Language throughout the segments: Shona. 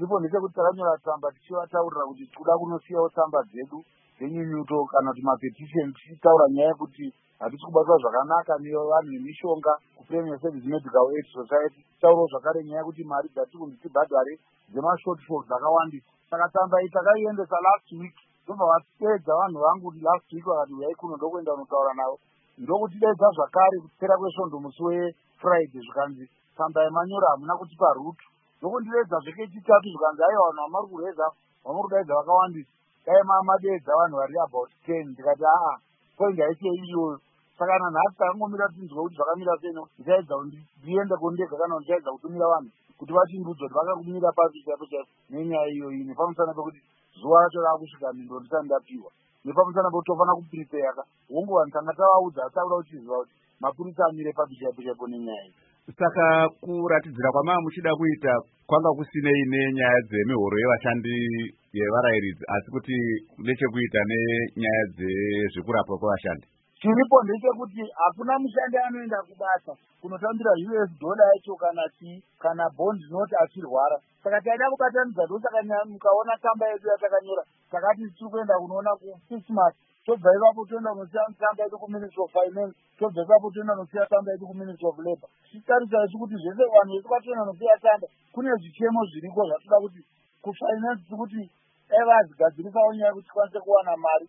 chiripo ndechekuti takanyora tsamba tichivataurira kuti tikuda kunosiyawo tsamba dzedu dzenyunyuto kana kuti mapetition tichitaura nyaya yekuti hatisi kubatwa zvakanaka nevanhu vemishonga kupremier service medical aid society. Taurawo zvakare nyaya yekuti mari dzatiri kunzi tibhadhare dzemashortfall dzakawandisa. Saka tsamba iyi takaiendesa last week, ndobva vatedza vanhu vangu last week vakati uyai kuno ndokuenda kunotaura navo. Ndokutidedza zvakare kupera kwesvondo musi wefriday zvikanzi tsamba yemanyora hamuna kutipa rutu. Ndokundidedza zveke chitatu zvikanzi aiwa vanhu vamari kureza vamuri kudaidza vakawandisa dai madeedza vanhu vari about 10. Ndikati point haisi iyoyo. Saka nanhasi takangomira tinzwa kuti zvakamira seno ndichaedza ndiende kondega kana ndichaedza kutumira vanhu kuti vachindudzwa kuti vakakumira pasi chaipo chaipo nenyaya iyoyi, nepamusana pekuti zuva racho raakusvika mindo ndisati ndapiwa, nepamusana pekuti tofana kuprepeyaka wongu vanhu tanga tavaudza asi takuda kuchiziva kuti mapurisa amire papi chaipo chaipo nenyaya iyi. Saka kuratidzira kwamava muchida kuita kwanga kusinei nenyaya dzemihoro yevashandi yevarayiridzi asi kuti nechekuita nenyaya dzezvekurapwa kwevashandi. Chiripo ndechekuti hakuna mushandi anoenda kubasa kunotambira US dollar yacho kana bond note achirwara. Saka taida kubatanidza ndosaka mukaona tsamba yedu yatakanyora takati tiri kuenda kunoona kuChristmas, tobva ipapo toenda kunosiya tsamba yedu kuMinistry of Finance, tobva ipapo toenda kunosiya tsamba yedu kuMinistry of Labour. Titarisa isu kuti zvese vanhu vese kwatoenda kunosiya tsamba kune zvichemo zviriko zvatoda kuti kufinance kuti vazigadzirisawo nyaya yekuti tikwanise kuwana mari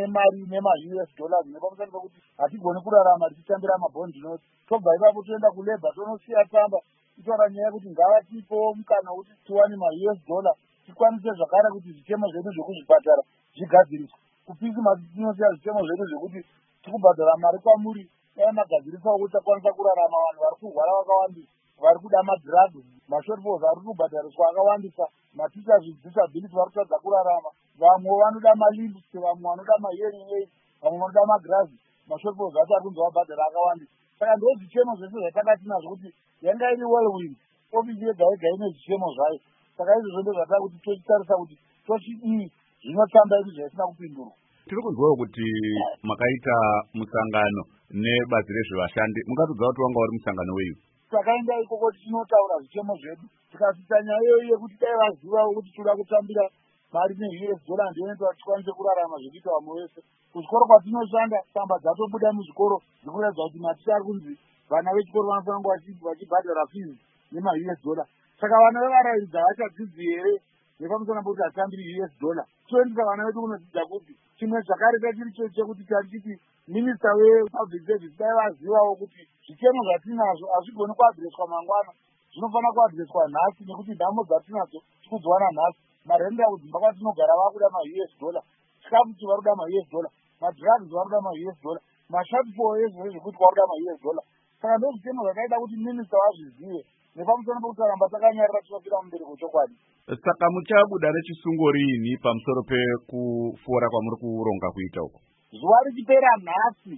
nema-US dollars nepamusana pekuti hatigoni kurarama tichitambira mabondi noti. Tobva ipapo toenda kuLabour tonosiya tsamba itaura nyaya yekuti ngavatipowo mukana wekuti tiwane ma-US dollar tikwanise zvakare kuti zvichemo zvedu zvekuzvipatara zvigadziriswe. KuChristmas tinosiya zvichemo zvedu zvekuti tikubhadhara mari kwamuri dai magadzirisawo kuti takwanisa kurarama vanhu vari kurwara vakawandisa, vari kuda madhiraghi, mashortfalls ari kubhadhariswa akawandisa, matichers with disability vari kutadza kurarama, vamwe vanoda malimbs, vamwe vanoda mahearing aids, vamwe vanoda magirazi, mashortfalls acho ari kunzi vabhadhara akawandisa. Saka ndo zvichemo zvese zvatakati nazvo kuti yanga iri whirlwind, ofisi yega yega ine zvichemo zvayo. Saka izvozvo ndo zvataa kuti tochitarisa kuti tochidii zvinotsamba yedu zvaisina kupindurwa. Tiri kunzwawo kuti makaita musangano nebazi rezvevashandi, mungatodza kuti wanga uri musangano weyu? Takaenda ikoko tichinotaura zvichemo zvedu tikasvitsa nyaya iyoyi yekuti dai vazivawo kuti toda kutambira mari neUS dollar ndoinoita tikwanise kurarama zvekuita vamwe vese. Kuzvikoro kwatinoshanda tsamba dzatobuda muzvikoro dzikuratidza kuti maticha ari kunzi vana vechikoro vanofanira kunge vachibhadhara fees nemaUS dollar. Saka vana vevarayiridzi havachadzidzi here nepamusana pekuti hatambiri US dollar. Toendesa vana vedu kunodzidza kuti chimwe zvakare tachiri chekuti tachiti minista wepublic service dai vazivawo kuti zvichemo zvatinazvo hazvigoni kuadhireswa mangwana, zvinofanira kuadhireswa nhasi nekuti nhamo dzatinadzo tikudziwana nhasi. Marenda kudzimba kwatinogara vakuda ma-US dollar, chikafu vari kuda ma-US dollar, madrugs vari kuda ma-US dollar, mashortfall ezvozvo zvekuti vakuda ma-US dollar. Saka ndo zvichemo zvakaida kuti minista vazvizive nepamusoro pekuti ramba takanyarira tinofira mubereko chokwadi. Saka muchabuda nechisungo riini pamusoro pekufora kwamuri kuronga kuita uko? Zuva richipera nhasi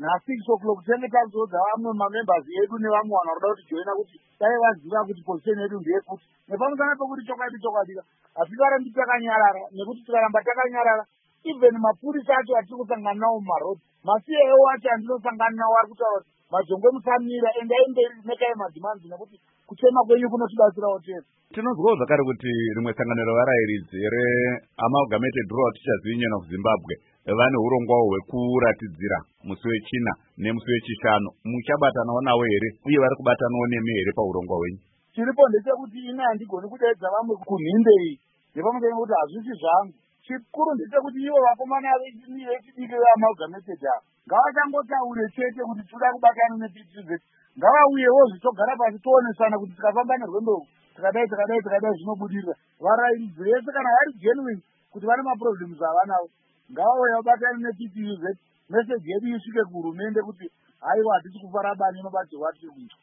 6 o'clock tenge tazoudza vamwe mamembers edu nevamwe vanhu varoda kuti joina kuti dai vaziva kuti position yedu ndeyekuti nepamusana pekuti chokwadi hatikaramba takanyarara, nekuti tikaramba takanyarara even mapurisa acho atiri kusangana nawo mumarodhi, ma-CEO acho andinosangana nawo ari kutaura kuti majongwe musamira endai mberi nekai madhimanzi nekuti kuchema kwenyu kunotibatsirawo tese. Tinozwawo zvakare kuti rimwe sangano revarayiridzi reAmalgamated Rural Teachers Union of Zimbabwe vane urongwawo hwekuratidzira musi wechina nemusi wechishanu. Muchabatanawo navo here uye vari kubatanawo nemi here paurongwa hwenyu? Chiripo ndechekuti ine handigoni kudaidza vamwe kunhinde iyi nepamusana pekuti hazvisi zvangu. Chikuru ndechekuti ivo vakomana vechidiki veAmalgamated ngavachangotaure chete kuti toda kubatana nePTZ, ngavauyewo zvitogara pasi toonesana kuti tikafamba nerwendo tikadai zvinobudirira. Varayiridzi vese kana vari genuine kuti vane maproblems avanawo ngavauya vabatane nePTZ, meseji yedu isvike kuhurumende kuti haiwa hatisi kufara bani inobatsirwa tiri kuita.